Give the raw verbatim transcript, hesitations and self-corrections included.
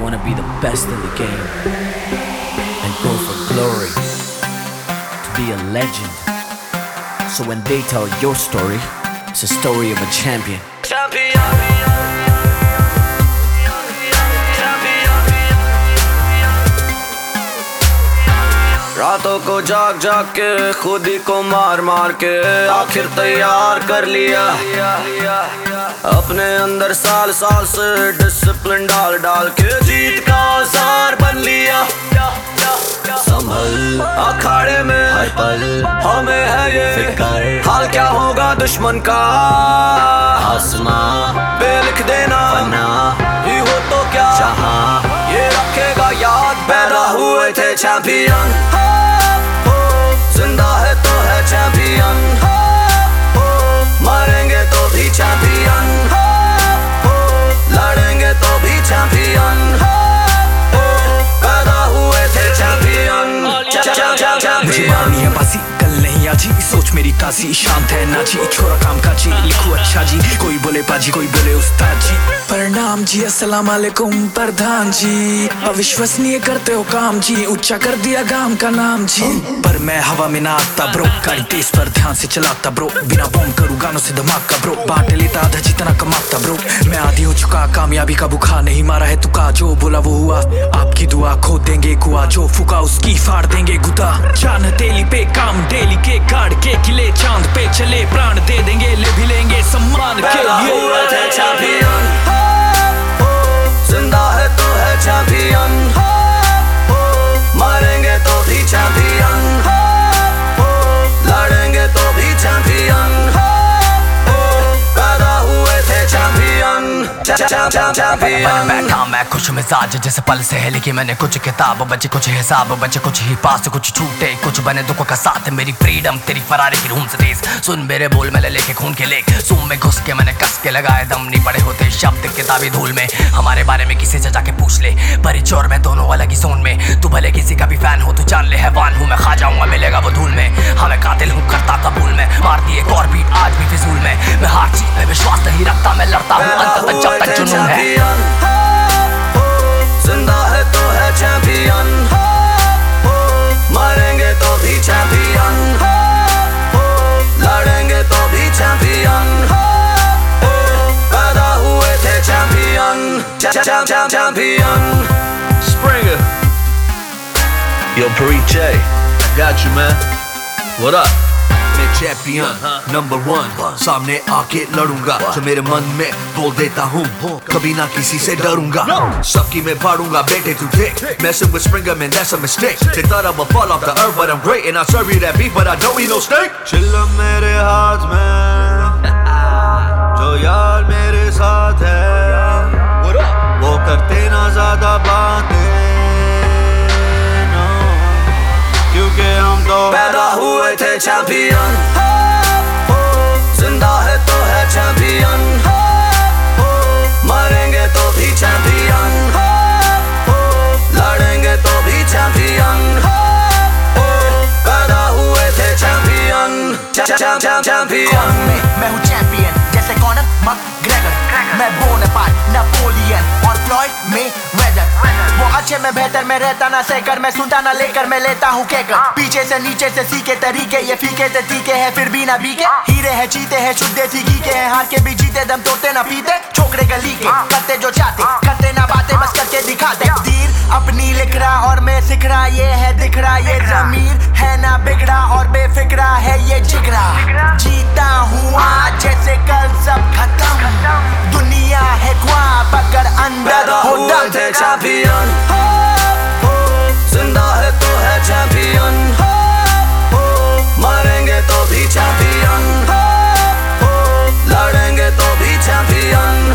want to be the best in the game and go for glory, to be a legend. So when they tell your story, it's a story of a champion. Champion. रातों को जाग जाग के खुद ही को मार मार के आखिर तैयार कर लिया अपने अंदर साल साल से डिसिप्लिन डाल डाल के जीत का औजार बन लिया। संभल अखाड़े में हर पल हमें है ये फिक्र, हाल क्या होगा दुश्मन का आसमां पे लिख देना वरना ही हो तो क्या चाहा ये रखेगा याद। पैदा हुए थे चैंपियन, जिंदा है तो है चैंपियन, मरेंगे तो भी चैंपियन, लड़ेंगे तो भी चैंपियन, पैदा हुए थे चैंपियन। मुझे मारनी है बाजी कल नहीं आजी, सोच मेरी ताजी शांत है नाची, छोरा काम काजी लिखो अच्छा जी, कोई बोले पाजी कोई बोले उस्ताद जी। प्रणाम जी अस्सलाम वालेकुम प्रधान जी, अविश्वसनीय करते हो काम जी, ऊंचा कर दिया गांव का नाम जी। पर मैं हवा में ना आता ब्रो, गाड़ी तेज पर ध्यान से चलाता ब्रो, बिना बॉम्ब करूँ गानों से धमाका ब्रो, बांट लेता आधा जितना कमाता ब्रो। मैं आधी हो चुका कामयाबी का बुखार, नहीं मारा है तुका जो बोला वो हुआ, आपकी दुआ खो देंगे कुआ जो फूका उसकी फाड़ देंगे गुदा। जान हथेली पे काम डेली के गाड़ के किले चांद पे चले प्राण दे देंगे ले भी लेंगे सम्मान के लिए। चैंपियन जिंदा है तो है चैंपियन, मरेंगे तो भी चैंपियन, लड़ेंगे तो भी चैंपियन, पैदा हुए थे चैंपियन। बैठा मैं खुश मिजाज जैसे पल से है लिखी मैंने कुछ किताब, बचे कुछ हिसाब बचे कुछ ही पास, कुछ छूटे कुछ बने दुखों का साथ, मेरी फ्रीडम तेरी फरारी की रूम से तेज। सुन मेरे बोल मैंने लेके खून के लेख, सूम में घुस के मैंने कस के लगाए दम, नहीं पड़े होते शब्द किताबी धूल में, हमारे बारे में किसी से जाके पूछ ले, परिचय में दोनों अलग ही जोन में। तू भले किसी का भी फैन हो तू जान ले हैवान हूँ मैं, खा जाऊंगा मिलेगा वो धूल में, हाँ मैं कातिल हूँ करता कबूल में, मारती एक और बीट आज भी फिजूल में, मैं हार जीत में विश्वास नहीं रखता, मैं लड़ता हूँ अंत तक जब तक जुनून है। जिंदा है तो है चैंपियन, मरेंगे तो भी चैंपियन, लड़ेंगे तो भी चैंपियन, पैदा हुए थे champion. Champion Springer, yo Periche, I got you man. What up? मैं चैंपियन नंबर वन, सामने आके लड़ूंगा, जो मेरे मन में बोल देता हूँ कभी ना किसी से डरूंगा, सबकी मैं फाड़ूंगा बेटे तू देख, messing with Springer man that's a mistake, they thought I would fall off the earth but I'm great and I serve you that beef but I don't eat no steak। चिल्लम मेरे हाथ में जो यार मेरे साथ है वो करते ना ज्यादा बातें, क्योंकि हम तो पैदा हुए थे चैंपियन, जिंदा है तो है चैंपियन, मरेंगे तो भी चैंपियन, लड़ेंगे तो भी चैंपियन, पैदा हुए थे चैंपियन। चैंपियन मैं हूँ चैंपियन जैसे कॉनर मैकग्रेगर, मैं बोनापार्ट नेपोलियन और फ्लॉयड मेवेदर, वो अच्छे में बेहतर में रहता ना सहकर, मैं सुनता ना लेकर मैं लेता हूँ कहकर, पीछे से नीचे से सीखे तरीके ये फीके से तीखे हैं फिर भी ना बीके, हीरे हैं चीते हैं शुद्ध देसी घी के हैं, हार के भी जीते दम तोड़ते ना पीते, छोकरे गली के करते जो चाहते करते ना बातें बस करके दिखाते, तकदीर अपनी लिख रहा और मैं सिख रहा, ये है दिख रहा ये जमीर है ना बिगड़ा और बेफिक्रा है ये जिगरा, जीता हूँ आज जैसे कल सब खत्म, दुनिया है ख्वाब अगर अंदर हो दम। चैंपियन जिंदा है तो है चैंपियन, मरेंगे तो भी चैंपियन, लड़ेंगे तो भी चैंपियन,